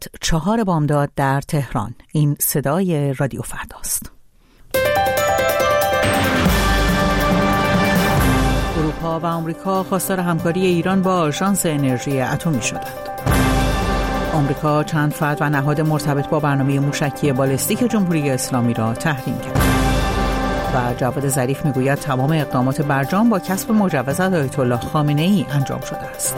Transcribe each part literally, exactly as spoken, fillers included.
چهار بامداد در تهران. این صدای رادیو فرداست. اروپا و آمریکا خواستار همکاری ایران با آژانس انرژی اتمی شدند. آمریکا چند فرد و نهاد مرتبط با برنامه موشکی بالستیک جمهوری اسلامی را تحریم کرد. و جواد ظریف میگوید تمام اقدامات برجام با کسب مجوز از آیت الله خامنه ای انجام شده است.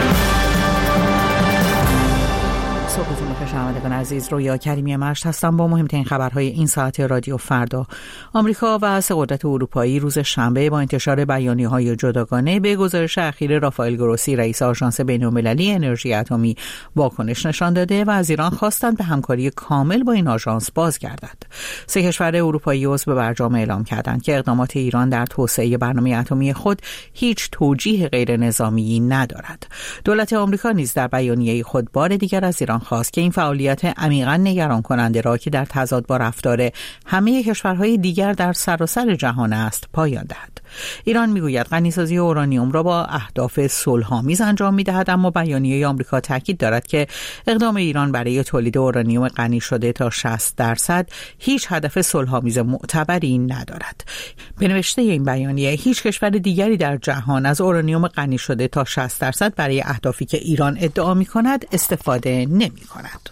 صبحتون بخیر شنوندگان عزیز، رویا کریمی مشت هستم با مهمترین خبرهای این ساعت رادیو فردا. آمریکا و سه قدرت اروپایی روز شنبه با انتشار بیانیه‌های جداگانه به گزارش اخیر رافائل گروسی رئیس آژانس بین‌المللی انرژی اتمی واکنش نشان داده و از ایران خواستند به همکاری کامل با این آژانس بازگردد. سه کشور اروپایی عضو برجام اعلام کردند که اقدامات ایران در توسعه برنامه اتمی خود هیچ توجیه غیر نظامی ندارد. دولت آمریکا نیز در بیانیه خود بار دیگر از ایران خواست که این فعالیت عمیقاً نگران کننده را که در تضاد با رفتار همه کشورهای دیگر در سراسر جهان است پایان دهد. ایران میگوید غنیسازی اورانیوم را با اهداف صلح‌آمیز انجام می‌دهد، اما بیانیه آمریکا تاکید دارد که اقدام ایران برای تولید اورانیوم غنی شده تا شصت درصد هیچ هدف صلح‌آمیز معتبری ندارد. به نوشته این بیانیه هیچ کشور دیگری در جهان از اورانیوم غنی شده تا شصت درصد برای اهدافی که ایران ادعا می‌کند استفاده نمی‌کند.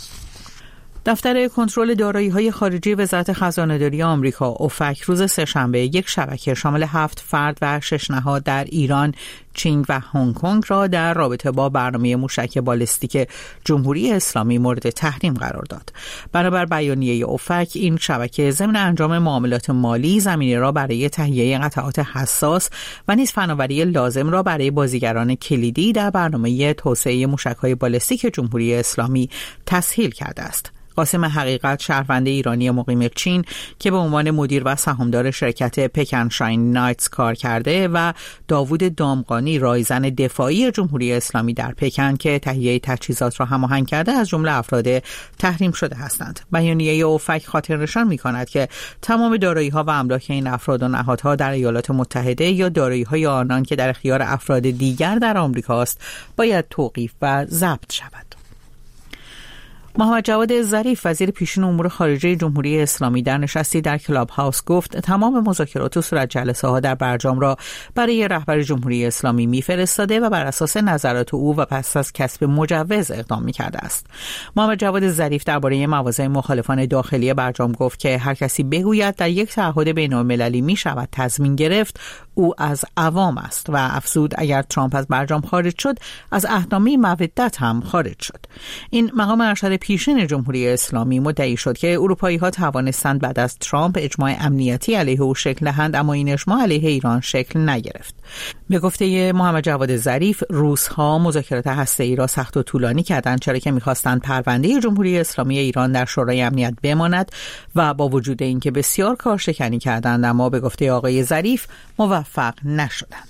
دفتر کنترل دارایی‌های خارجی وزارت خزانه‌داری آمریکا اوفک روز سه‌شنبه یک شبکه شامل هفت فرد و شش نهاد در ایران، چین و هنگ کنگ را در رابطه با برنامه موشک بالستیک جمهوری اسلامی مورد تحریم قرار داد. بنابر بیانیه اوفک این شبکه ضمن انجام معاملات مالی زمینه را برای تهیه قطعات حساس و نیز فناوری لازم را برای بازیگران کلیدی در برنامه توسعه موشک‌های بالستیک جمهوری اسلامی تسهیل کرده است. قاسم حقیقت، شهروند ایرانی مقیم چین که به عنوان مدیر و سهامدار شرکت پکن شاین نایتس کار کرده، و داوود دامغانی، رایزن دفاعی جمهوری اسلامی در پکن که تهیه تجهیزات را هماهنگ کرده، از جمله افراد تحریم شده هستند. بیانیه اوفک خاطر نشان می‌کند که تمام دارایی‌ها و املاک این افراد و نهادها در ایالات متحده یا دارایی‌های آنان که در اختیار افراد دیگر در آمریکا است باید توقیف و ضبط شود. محمد جواد ظریف، وزیر پیشین امور خارجه جمهوری اسلامی، در نشستی در کلاب هاوس گفت تمام مذاکرات و صورت جلسه ها در برجام را برای رهبر جمهوری اسلامی میفرستاده و بر اساس نظرات او و پس از کسب مجوز اقدام میکرده است. محمد جواد ظریف درباره مواضع مخالفان داخلی برجام گفت که هر کسی بگوید در یک تعهد بین‌المللی میشود تضمین گرفت، او از عوام است، و افزود اگر ترامپ از برجام خارج شد از عهدنامه مودت هم خارج شد. این مقام ارشد پیشین جمهوری اسلامی مدعی شد که اروپایی‌ها توانستند بعد از ترامپ اجماع امنیتی علیه او شکل دهند، اما این اجماع علیه ایران شکل نگرفت. به گفته محمد جواد ظریف، روس‌ها مذاکرات هسته‌ای را سخت و طولانی کردند، چرا که می‌خواستند پرونده جمهوری اسلامی ایران در شورای امنیت بماند و با وجود اینکه بسیار کارشکنی کردند، اما به گفته آقای ظریف موفق نشدند.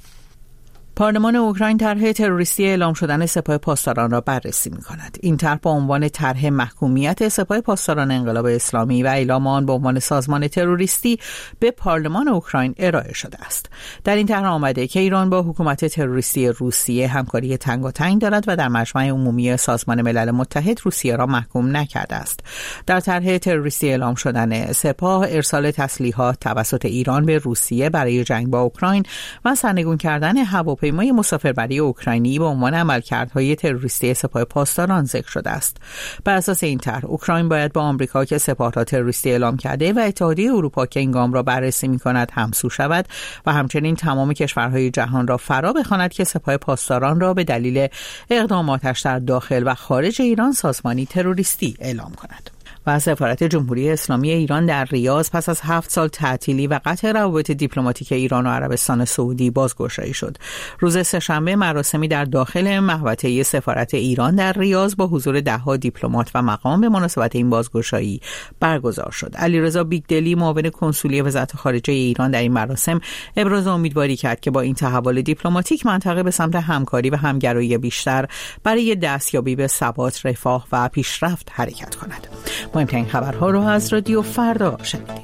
پارلمان اوکراین طرح تروریستی اعلام شدن سپاه پاسداران را بررسی می‌کند. این طرح با عنوان طرح محکومیت سپاه پاسداران انقلاب اسلامی و اعلام آن به عنوان سازمان تروریستی به پارلمان اوکراین ارائه شده است. در این طرح آمده که ایران با حکومت تروریستی روسیه همکاری تنگاتنگ دارد و در مجمع عمومی سازمان ملل متحد روسیه را محکوم نکرده است. در طرح تروریستی اعلام شدن سپاه، ارسال تسلیحات توسط ایران به روسیه برای جنگ با اوکراین و سرنگون کردن هواپیمای مسافربری اوکراینی به عنوان عملکردهای تروریستی سپاه پاسداران ذکر شده است. بر اساس این طرح اوکراین باید با آمریکا که سپاه را تروریستی اعلام کرده و اتحادیه اروپا که این گام را بررسی می‌کند همسو شود و همچنین تمام کشورهای جهان را فرا بخواند که سپاه پاسداران را به دلیل اقداماتش در داخل و خارج ایران سازمانی تروریستی اعلام کند. و سفارت جمهوری اسلامی ایران در ریاض پس از هفت سال تعطیلی و قطع روابط دیپلماتیک ایران و عربستان سعودی بازگشایی شد. روز سه‌شنبه مراسمی در داخل محوطه سفارت ایران در ریاض با حضور ده‌ها دیپلمات و مقام به مناسبت این بازگشایی برگزار شد. علیرضا بیگدلی، معاون کنسولی وزارت خارجه ایران، در این مراسم ابراز امیدواری کرد که با این تحول دیپلماتیک منطقه به سمت همکاری و همگرایی بیشتر برای دستیابی به ثبات، رفاه و پیشرفت حرکت کند. مهمترین خبرها رو از رادیو فردا شنیدید.